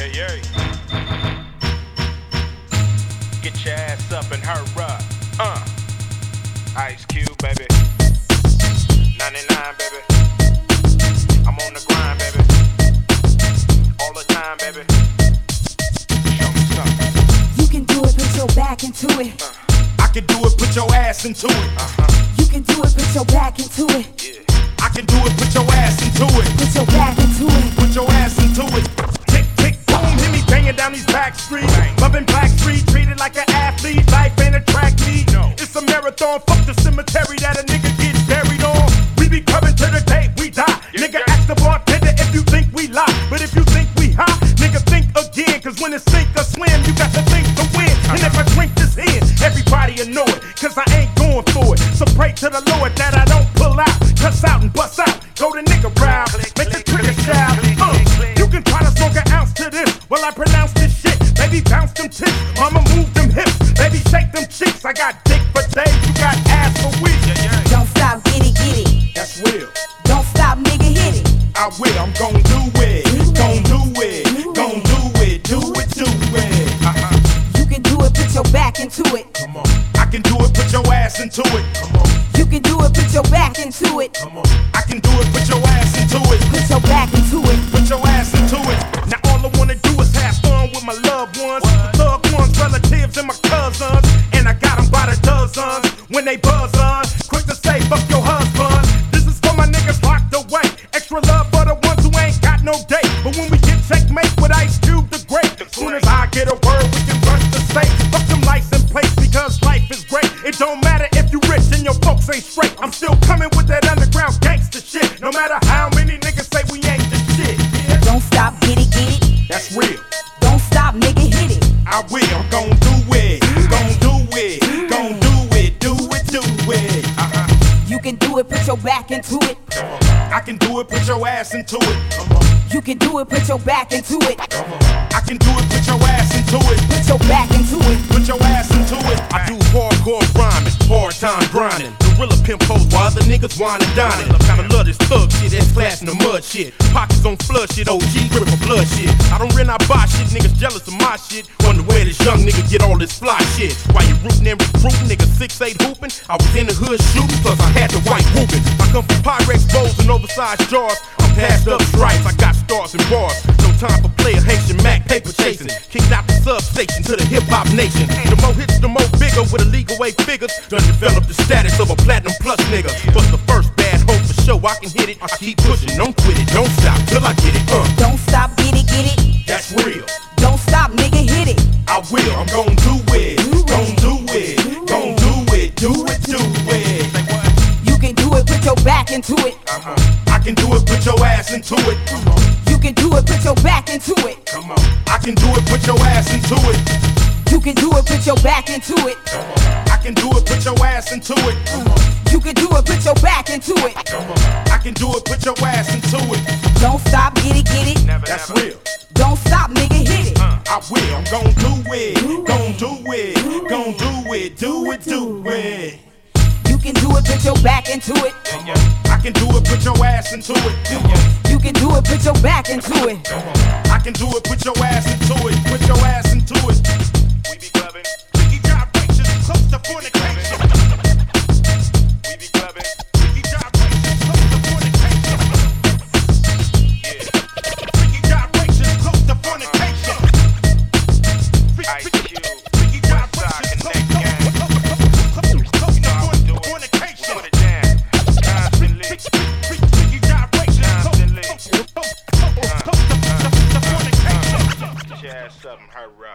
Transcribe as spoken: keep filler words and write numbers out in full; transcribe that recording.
Yeah, yeah. Get your ass up and hurry up. Uh. Ice Cube, baby. ninety-nine, baby. I'm on the grind, baby. All the time, baby. Show me something. You can do it, put your back into it. Uh. I can do it, put your ass into it. Uh-huh. You can do it, put your back into it. Yeah. I can do it, put your ass into it. Put your back into it. Put your ass into it. Tick, tick, boom, hear me banging down these back streets. Loving Black Street, treated like an athlete. Life ain't a track meet. No. It's a marathon, fuck the cemetery that a nigga gets buried on. We be coming to the day we die. Yeah, Nigga, yeah. ask the bartender if you think we lie. But if you think we high, nigga, think again. Cause when it's sink or swim, you got to think to win. And if I drink this in, everybody will know it. Cause I ain't going for it. So pray to the Lord that I don't pull out, cuss out and bust out. Go the nigga round, make the trigger shout. Uh, you can try to smoke an ounce to this while I pronounce this shit. Baby, bounce them tits, mama move them hips. Baby, shake them cheeks. I got dick for days, you got ass for weeks. Yeah, yeah. Don't stop, get it, get it. That's real. Don't stop, nigga, hit it. I will, I'm gon' do it. Gon' do it. Gon' do it. Do it, do it. Uh-huh. You can do it, put your back into it. Come on. I can do it, put your ass into it. Come on. You can do it, put your back into it. Come on. I can do it, put your ass into it. Put your back into it. Put your ass into it. Now all I wanna do is have fun with my loved ones, thug ones, relatives, and my cousins. And I got them by the dozens. When they buzz on, quick to say fuck your husband. This is for my niggas locked away. Extra love for the ones who ain't got no date. But when we get checkmate with Ice Cube the Great, as soon as I get a word, we can rush the state. Fuck them license plates because life is great. It don't matter if you rich and your folks ain't straight. I'm still coming with that underground gangster shit. No matter how many niggas say we ain't the shit. Yeah. Don't stop, get it, get it. That's real. Don't stop, nigga, hit it. I will, I'm gon' do it. Gon' do it. Gon' do it. Do it, do it. Uh-huh. You can do it, put your back into it. I can do it, put your ass into it. Come on. You can do it, put your back into it. I can do it, put your ass into it. Put your back into it. Put your ass into it. I do hardcore rhyming, hard time grinding. Gorilla pimp hoes while other niggas wine and dining. Kinda love this thug shit, that's class in the mud shit. Pockets on flood shit, O G grip for blood shit. I don't rent, I buy shit, niggas jealous of my shit. Wonder where this young nigga get all this fly shit. While you rootin' and recruiting, niggas six eight hooping. I was in the hood shooting, plus I had the white whooping. I come from Pyrex bowls and oversized jars. I'm passed up stripes, I got stars and bars. No time for player Haitian Mac, paper chasing. Kicked out the substation to the hip hop nation. The more hits, the more bigger with illegal way figures. Done develop the status of a platinum plus nigga. But the first bad hope for show, I can hit it. I keep pushing, don't quit it, don't stop till I get it. Uh, Don't stop, get it, get it. That's real. Don't stop, nigga, hit it. I will, I'm gon' do it. Gon' do it. Gon' do it. Do it, do it. You can do it, put your back into it. Uh-huh. I can do it, put your ass into it. Come on. You can do it, put your back into it. Come on. I can do it, put your ass into it. You can do it, put your back into it. I can do it, put your ass into it. You can do it, put your back into it. I can do it, put your ass into it. Don't stop, get it, get it. Never, That's never. real. Don't stop, nigga, hit it. I will, I'm gon' do it. Gon' do it. Gon' do it. Do it, do it. You can do it, put your back into it. I can do it, put your ass into it. You can do it, put your back into it. I can do it, put your ass into it. Put your ass into it. We be clubbing. Freaky gyrations, close to fornication. We be clubbing. Freaky gyrations, close to fornication. Yeah. Freaky gyrations, close to fornication. Ice Cube, Freaky gyrations, close to fornication. Put it down. Constantly. Freaky gyrations, constantly. Close to fornication. Get your ass up and hurry up.